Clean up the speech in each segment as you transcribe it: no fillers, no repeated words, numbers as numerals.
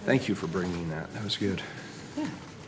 Thank you for bringing that. That was good. Yeah.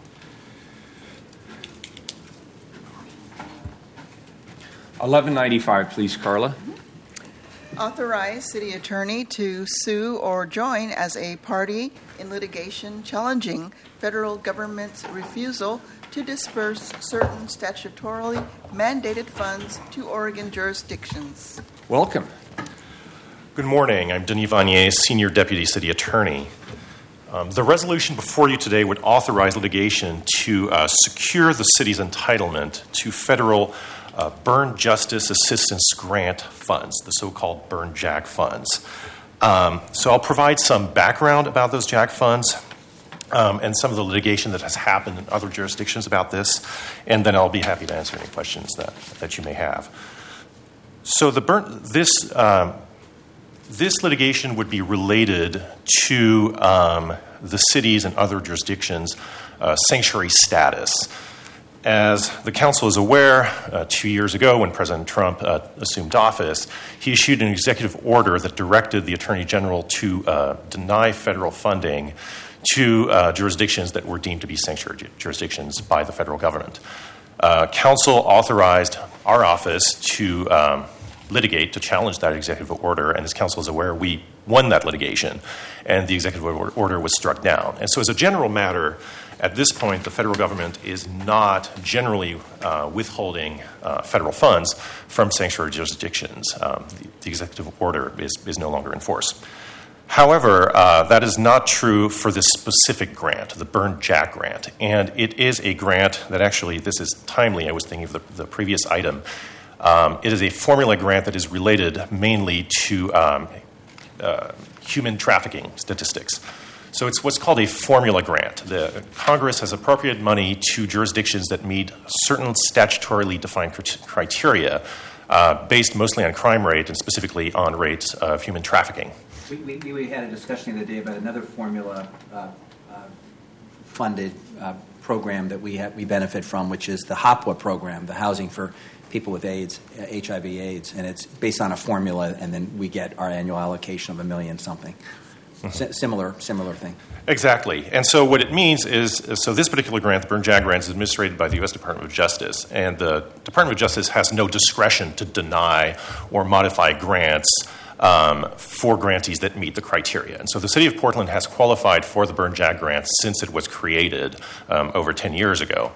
$11.95, please, Carla. Authorize city attorney to sue or join as a party in litigation challenging federal government's refusal to disperse certain statutorily mandated funds to Oregon jurisdictions. Welcome. Good morning. I'm Denis Vanier, Senior Deputy City Attorney. The resolution before you today would authorize litigation to secure the city's entitlement to federal Burn Justice Assistance Grant funds, the so-called Burn JAG funds. So I'll provide some background about those JAG funds and some of the litigation that has happened in other jurisdictions about this, and then I'll be happy to answer any questions that you may have. So this litigation would be related to the city's and other jurisdictions' sanctuary status. As the council is aware, 2 years ago when President Trump assumed office, he issued an executive order that directed the Attorney General to deny federal funding to jurisdictions that were deemed to be sanctuary jurisdictions by the federal government. Council authorized our office to litigate, to challenge that executive order, and as council is aware, we won that litigation, and the executive order was struck down. And so as a general matter, at this point, the federal government is not generally withholding federal funds from sanctuary jurisdictions. The executive order is no longer in force. However, that is not true for this specific grant, the Burn JAG grant. And it is a grant that actually, this is timely, I was thinking of the previous item. It is a formula grant that is related mainly to human trafficking statistics. So it's what's called a formula grant. The Congress has appropriated money to jurisdictions that meet certain statutorily defined criteria based mostly on crime rate and specifically on rates of human trafficking. We had a discussion the other day about another formula funded program that we benefit from, which is the HOPWA program, the Housing for People with AIDS, HIV/AIDS, and it's based on a formula, and then we get our annual allocation of $1 million something. Similar thing. Exactly. And so what it means is, so this particular grant, the Burn JAG grant, is administered by the U.S. Department of Justice. And the Department of Justice has no discretion to deny or modify grants for grantees that meet the criteria. And so the City of Portland has qualified for the Burn JAG grant since it was created over 10 years ago.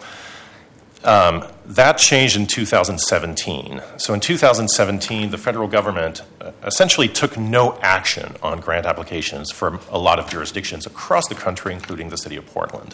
That changed in 2017. So in 2017, the federal government essentially took no action on grant applications from a lot of jurisdictions across the country, including the City of Portland.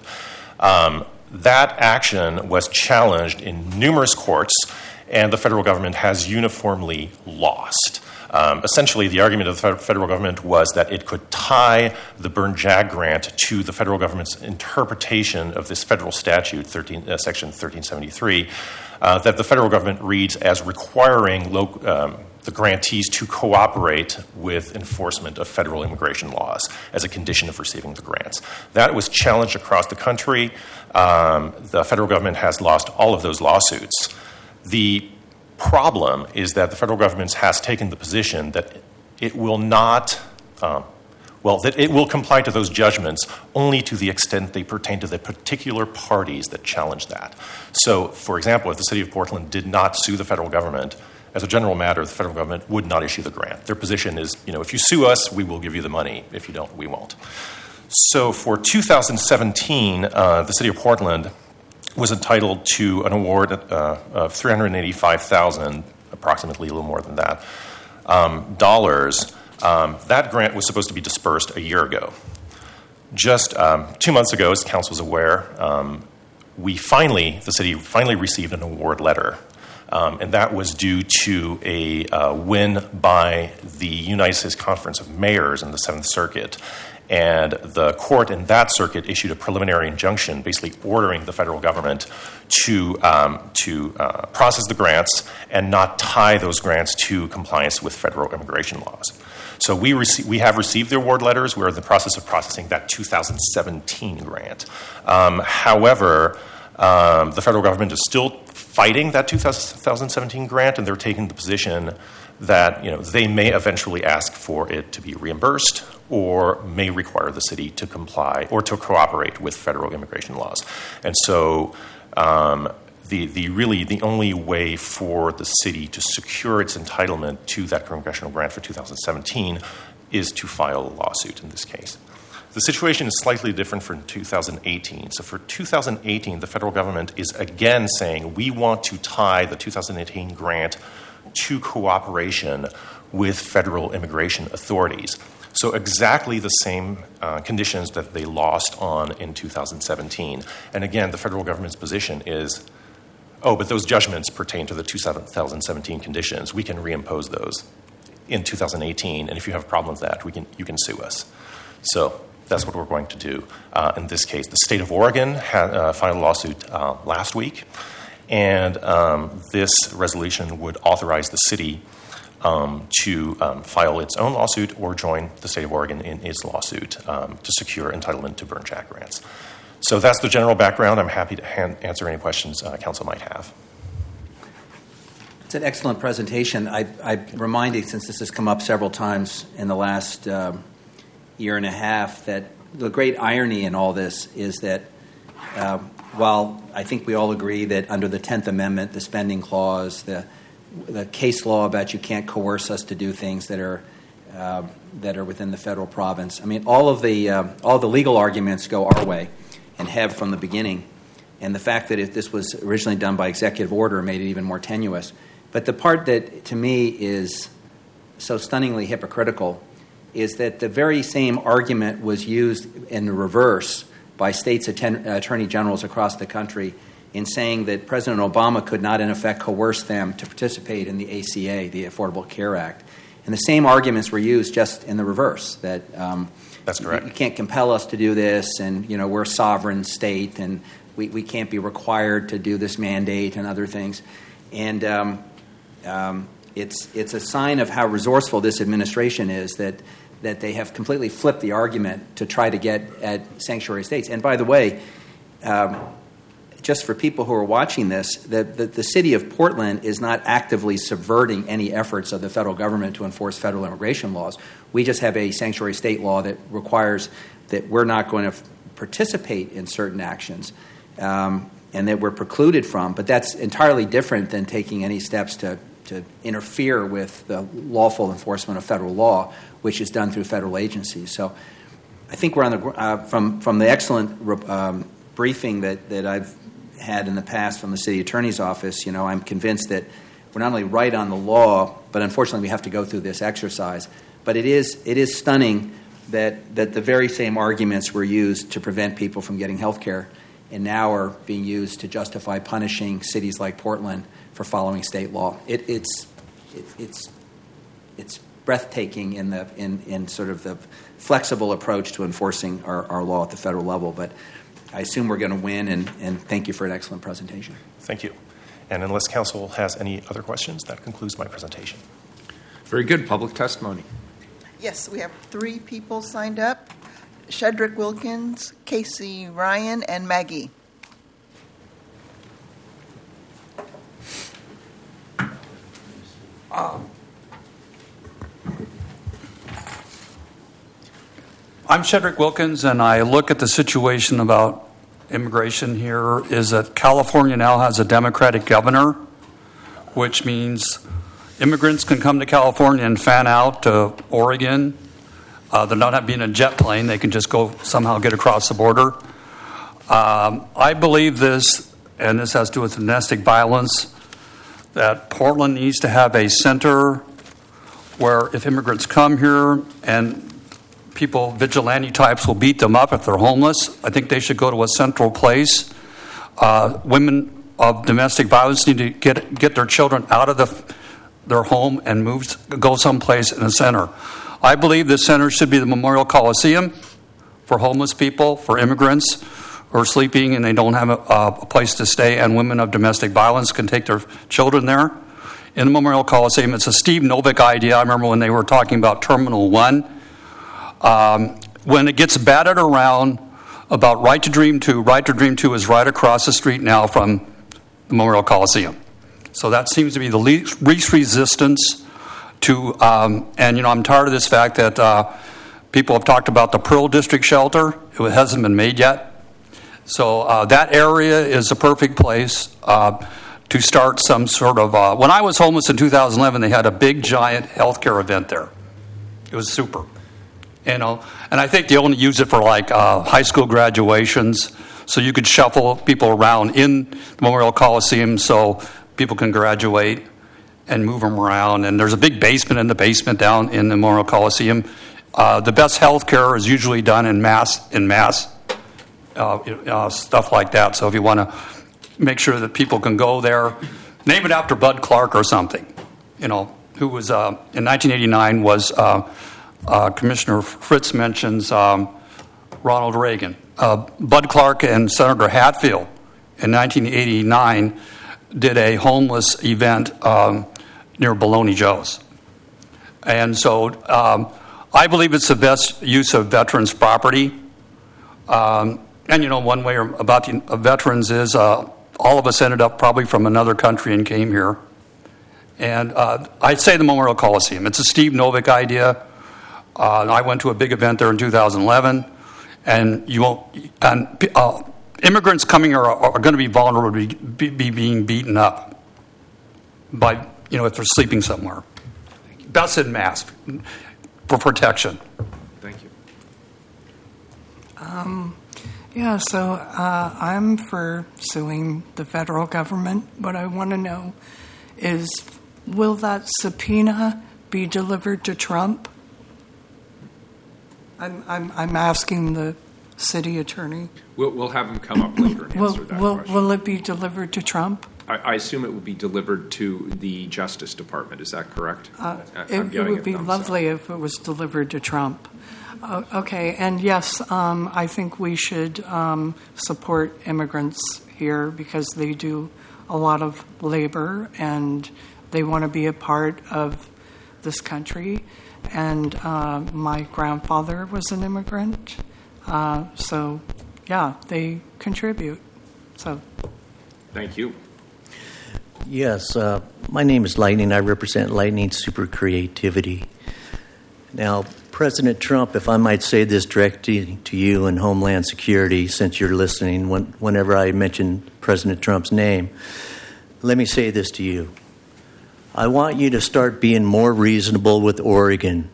That action was challenged in numerous courts, and the federal government has uniformly lost. Essentially, the argument of the federal government was that it could tie the Burn JAG grant to the federal government's interpretation of this federal statute, Section 1373, that the federal government reads as requiring the grantees to cooperate with enforcement of federal immigration laws as a condition of receiving the grants. That was challenged across the country. The federal government has lost all of those lawsuits. The problem is that the federal government has taken the position that it will not, that it will comply to those judgments only to the extent they pertain to the particular parties that challenge that. So, for example, if the City of Portland did not sue the federal government, as a general matter, the federal government would not issue the grant. Their position is, if you sue us, we will give you the money. If you don't, we won't. So for 2017, the City of Portland was entitled to an award of $385,000, approximately a little more than that, dollars. That grant was supposed to be dispersed a year ago. Just 2 months ago, as council is aware, the city finally received an award letter. And that was due to a win by the United States Conference of Mayors in the 7th Circuit. And the court in that circuit issued a preliminary injunction basically ordering the federal government to process the grants and not tie those grants to compliance with federal immigration laws. So we have received the award letters. We're in the process of processing that 2017 grant. However, the federal government is still fighting that 2017 grant, and they're taking the position that they may eventually ask for it to be reimbursed or may require the city to comply or to cooperate with federal immigration laws. And so the only way for the city to secure its entitlement to that congressional grant for 2017 is to file a lawsuit in this case. The situation is slightly different for 2018. So for 2018, the federal government is again saying we want to tie the 2018 grant to cooperation with federal immigration authorities. So exactly the same conditions that they lost on in 2017. And again, the federal government's position is, but those judgments pertain to the 2017 conditions. We can reimpose those in 2018, and if you have a problem with that, you can sue us. So that's what we're going to do in this case. The state of Oregon filed a lawsuit last week, and this resolution would authorize the city to file its own lawsuit or join the state of Oregon in its lawsuit to secure entitlement to Byrne JAG grants. So that's the general background. I'm happy to answer any questions council might have. It's an excellent presentation. I'm reminded, since this has come up several times in the last year and a half, that the great irony in all this is that while I think we all agree that under the 10th Amendment, the spending clause, the case law about you can't coerce us to do things that are within the federal province. I mean, all the legal arguments go our way and have from the beginning. And the fact that this was originally done by executive order made it even more tenuous. But the part that, to me, is so stunningly hypocritical is that the very same argument was used in the reverse by states' attorney generals across the country in saying that President Obama could not, in effect, coerce them to participate in the ACA, the Affordable Care Act. And the same arguments were used just in the reverse, that that's correct. You can't compel us to do this, and we're a sovereign state, and we can't be required to do this mandate and other things. And it's a sign of how resourceful this administration is that they have completely flipped the argument to try to get at sanctuary states. And by the way, just for people who are watching this, the city of Portland is not actively subverting any efforts of the federal government to enforce federal immigration laws. We just have a sanctuary state law that requires that we're not going to participate in certain actions and that we're precluded from. But that's entirely different than taking any steps to interfere with the lawful enforcement of federal law, which is done through federal agencies. So I think we're on the from the excellent briefing that I've had in the past from the city attorney's office. I'm convinced that we're not only right on the law, but unfortunately we have to go through this exercise. But it is stunning that the very same arguments were used to prevent people from getting health care and now are being used to justify punishing cities like Portland for following state law. It's breathtaking in sort of the flexible approach to enforcing our law at the federal level. But I assume we're going to win, and thank you for an excellent presentation. Thank you. And unless council has any other questions, that concludes my presentation. Very good. Public testimony. Yes, we have 3 people signed up: Shedrick Wilkins, Casey Ryan, and Maggie. I'm Shedrick Wilkins, and I look at the situation about immigration here is that California now has a Democratic governor, which means immigrants can come to California and fan out to Oregon. They're not having a jet plane. They can just go somehow get across the border. I believe this, and this has to do with domestic violence, that Portland needs to have a center where if immigrants come here and vigilante types will beat them up if they're homeless, I think they should go to a central place. Women of domestic violence need to get their children out of their home and go someplace in a center. I believe this center should be the Memorial Coliseum for homeless people, for immigrants who are sleeping and they don't have a place to stay, and women of domestic violence can take their children there. In the Memorial Coliseum, it's a Steve Novick idea. I remember when they were talking about Terminal 1. When it gets batted around about Right to Dream 2, Right to Dream 2 is right across the street now from the Memorial Coliseum. So that seems to be the least resistance to, and I'm tired of this fact that People have talked about the Pearl District shelter. It hasn't been made yet. So that area is a perfect place to start some sort of... when I was homeless in 2011, they had a big, giant healthcare event there. It was super. And I think they only use it for like high school graduations, so you could shuffle people around in the Memorial Coliseum so people can graduate and move them around. And there's a big basement in the basement down in the Memorial Coliseum. The best health care is usually done in mass, stuff like that. So if you want to make sure that people can go there, name it after Bud Clark or something, who was in 1989 was Commissioner Fritz mentions Ronald Reagan. Bud Clark and Senator Hatfield in 1989 did a homeless event near Bologna Joe's. And so I believe it's the best use of veterans' property. And one way about the veterans is all of us ended up probably from another country and came here. And I'd say the Memorial Coliseum. It's a Steve Novick idea. I went to a big event there in 2011, and immigrants coming here are going to be vulnerable to being beaten up by if they're sleeping somewhere. Best in mask for protection. Thank you. So I'm for suing the federal government. What I want to know is, will that subpoena be delivered to Trump? I'm asking the city attorney. We'll have him come up later and answer that question. Will it be delivered to Trump? I assume it will be delivered to the Justice Department. Is that correct? It would be lovely if it was delivered to Trump. Okay, and yes, I think we should support immigrants here because they do a lot of labor and they want to be a part of this country. And my grandfather was an immigrant, so yeah, they contribute. So, thank you. Yes, my name is Lightning. I represent Lightning Super Creativity. Now, President Trump, if I might say this directly to you in Homeland Security, since you're listening whenever I mention President Trump's name, let me say this to you. I want you to start being more reasonable with Oregon.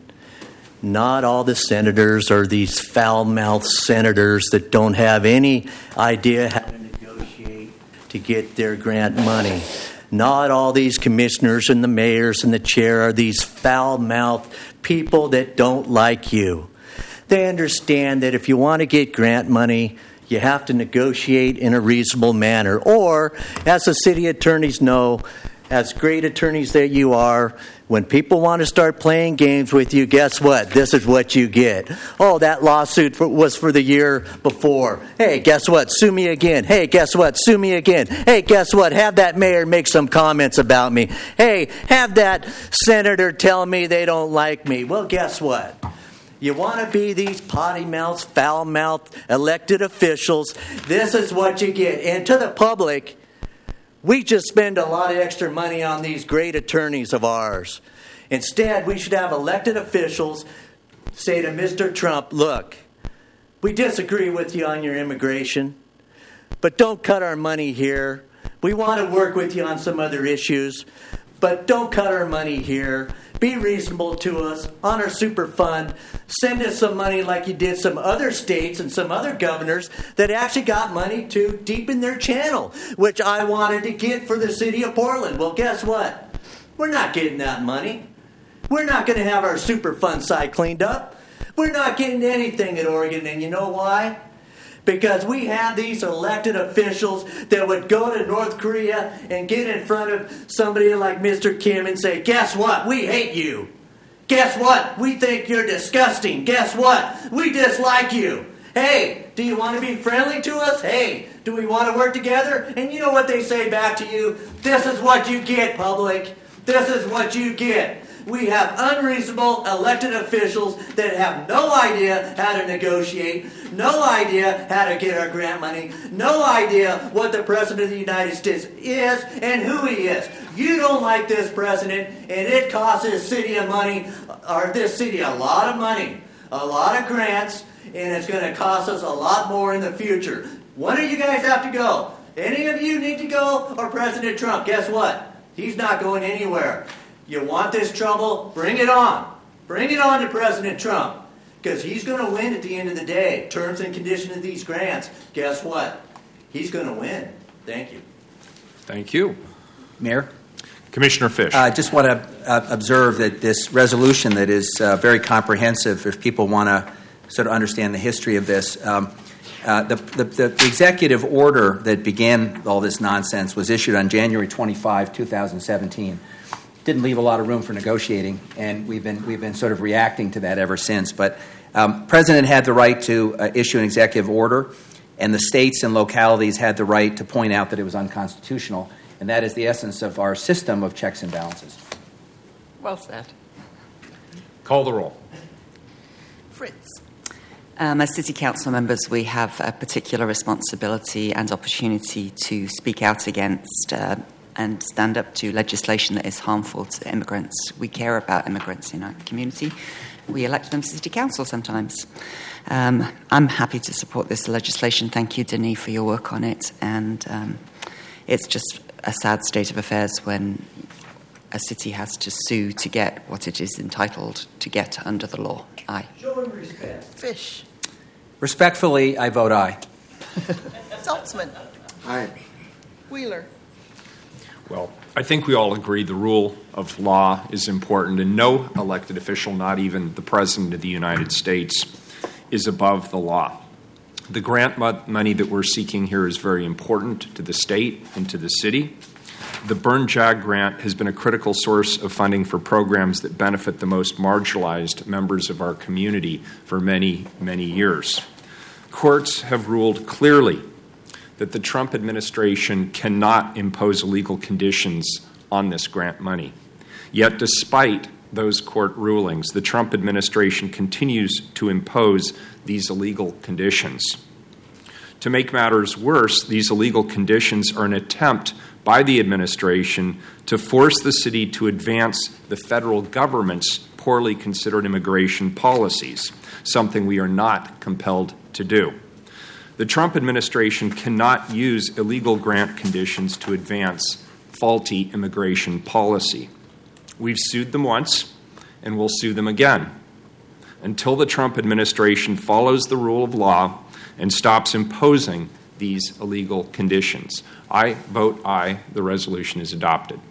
Not all the senators are these foul-mouthed senators that don't have any idea how to negotiate to get their grant money. Not all these commissioners and the mayors and the chair are these foul-mouthed people that don't like you. They understand that if you want to get grant money, you have to negotiate in a reasonable manner. Or, as the city attorneys know, as great attorneys that you are, when people want to start playing games with you, guess what? This is what you get. Oh, that lawsuit was for the year before. Hey, guess what? Sue me again. Hey, guess what? Sue me again. Hey, guess what? Have that mayor make some comments about me. Hey, have that senator tell me they don't like me. Well, guess what? You want to be these potty-mouthed, foul-mouthed elected officials, this is what you get. And to the public, we just spend a lot of extra money on these great attorneys of ours. Instead, we should have elected officials say to Mr. Trump, look, we disagree with you on your immigration, but don't cut our money here. We want to work with you on some other issues, but don't cut our money here. Be reasonable to us on our super fund. Send us some money like you did some other states and some other governors that actually got money to deepen their channel, which I wanted to get for the city of Portland. Well, guess what? We're not getting that money. We're not going to have our super fund side cleaned up. We're not getting anything at Oregon, and you know why? Because we have these elected officials that would go to North Korea and get in front of somebody like Mr. Kim and say, guess what? We hate you. Guess what? We think you're disgusting. Guess what? We dislike you. Hey, do you want to be friendly to us? Hey, do we want to work together? And you know what they say back to you? This is what you get, public. This is what you get. We have unreasonable elected officials that have no idea how to negotiate, no idea how to get our grant money, no idea what the President of the United States is and who he is. You don't like this president, and it costs this city a lot of money. a lot of grants, and it's going to cost us a lot more in the future. One of you guys have to go. Any of you need to go, or President Trump, guess what? He's not going anywhere. You want this trouble? Bring it on. Bring it on to President Trump, because he's going to win at the end of the day. Terms and conditions of these grants, guess what? He's going to win. Thank you. Thank you. Mayor? Commissioner Fish. I just want to observe that this resolution that is very comprehensive, if people want to sort of understand the history of this, the executive order that began all this nonsense was issued on January 25, 2017. Didn't leave a lot of room for negotiating, and we've been sort of reacting to that ever since. But President had the right to issue an executive order, and the states and localities had the right to point out that it was unconstitutional, and that is the essence of our system of checks and balances. Well said. Call the roll. Fritz. As City Council members, we have a particular responsibility and opportunity to speak out against and stand up to legislation that is harmful to immigrants. We care about immigrants in our community. We elect them to City Council sometimes. I'm happy to support this legislation. Thank you, Denis, for your work on it. And it's just a sad state of affairs when a city has to sue to get what it is entitled to get under the law. Aye. Show him respect. Fish. Respectfully, I vote aye. Saltzman. Aye. Wheeler. Well, I think we all agree the rule of law is important, and no elected official, not even the President of the United States, is above the law. The grant money that we're seeking here is very important to the state and to the city. The Burn JAG grant has been a critical source of funding for programs that benefit the most marginalized members of our community for many, many years. Courts have ruled clearly that the Trump administration cannot impose illegal conditions on this grant money. Yet, despite those court rulings, the Trump administration continues to impose these illegal conditions. To make matters worse, these illegal conditions are an attempt by the administration to force the city to advance the federal government's poorly considered immigration policies, something we are not compelled to do. The Trump administration cannot use illegal grant conditions to advance faulty immigration policy. We've sued them once, and we'll sue them again. Until the Trump administration follows the rule of law and stops imposing these illegal conditions. I vote aye. The resolution is adopted.